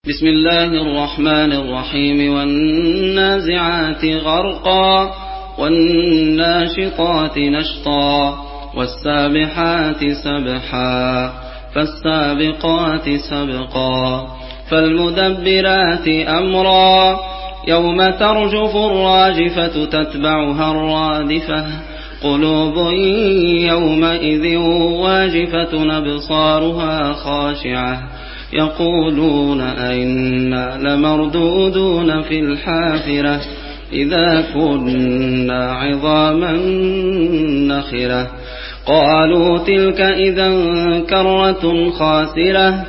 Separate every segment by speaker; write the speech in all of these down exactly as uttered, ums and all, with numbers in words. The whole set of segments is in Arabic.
Speaker 1: بسم الله الرحمن الرحيم والنازعات غرقا والناشطات نشطا والسابحات سبحا فالسابقات سبقا فالمدبرات أمرا يوم ترجف الراجفة تتبعها الرادفة قلوب يومئذ واجفة أبصارها خاشعة يقولون أئنا لمردودون في الحافرة إذا كنا عظاما نخرة قالوا تلك إذا كرة خاسرة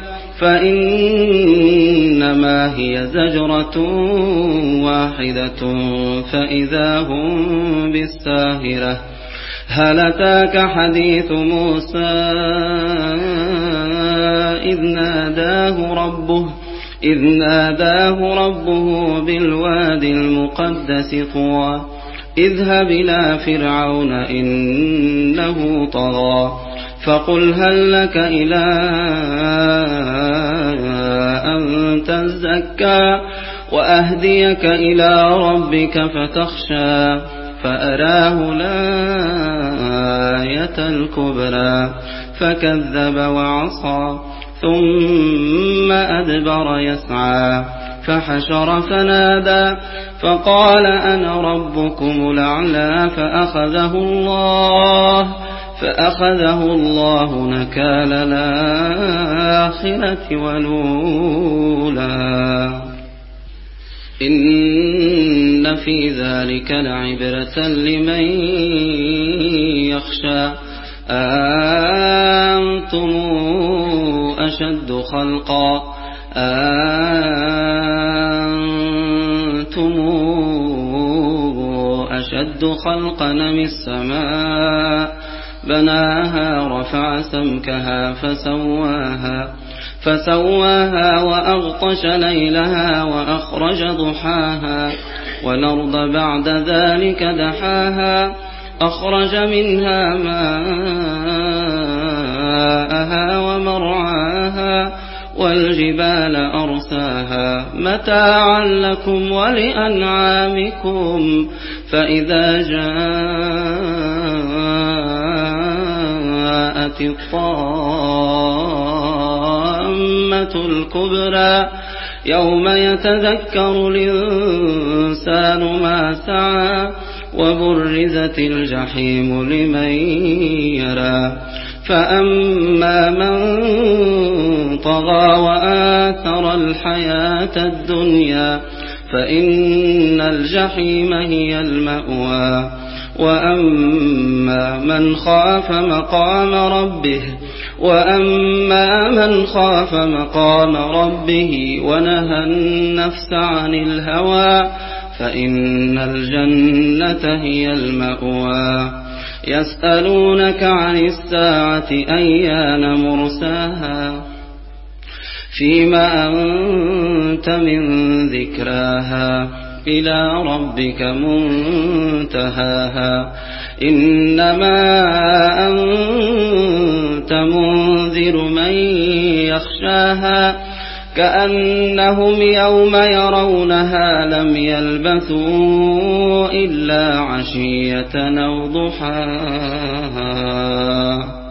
Speaker 1: فإنما هي زجرة واحدة فإذا هم بالساهرة هل أتاك حديث موسى إذ ناداه ربه إذ ناداه ربه بالوادي المقدس طوى اذهب إلى فرعون إنه طغى فقل هل لك إلى أن تزكى وأهديك إلى ربك فتخشى فأراه الآية الكبرى فكذب وعصى ثم أدبر يسعى فحشر فنادى فقال أنا ربكم الأعلى فأخذه الله فأخذه الله نكال الآخرة والأولى إن في ذلك لعبرة لمن يخشى أنتم أشد خلقا أنتم أشد خلقا من السماء بناها رفع سمكها فسواها فسواها وأغطش ليلها وأخرج ضحاها والأرض بعد ذلك دحاها أخرج منها ماءها ومرعاها والجبال أرساها متاعا لكم ولأنعامكم فإذا جاءت الطامة الكبرى يوم يتذكر الإنسان ما سعى وبرزت الجحيم لمن يرى فأما من طغى وآثر الحياة الدنيا فإن الجحيم هي المأوى وأما من خاف مقام ربه وأما من خاف مقام ربه ونهى النفس عن الهوى فإن الجنة هي المأوى يسألونك عن الساعة أيان مرساها فيما أنت من ذكراها إلى ربك منتهاها إنما أنت منذر من يخشاها كأنهم يوم يرونها لم يلبثوا إلا عشية أو ضحاها.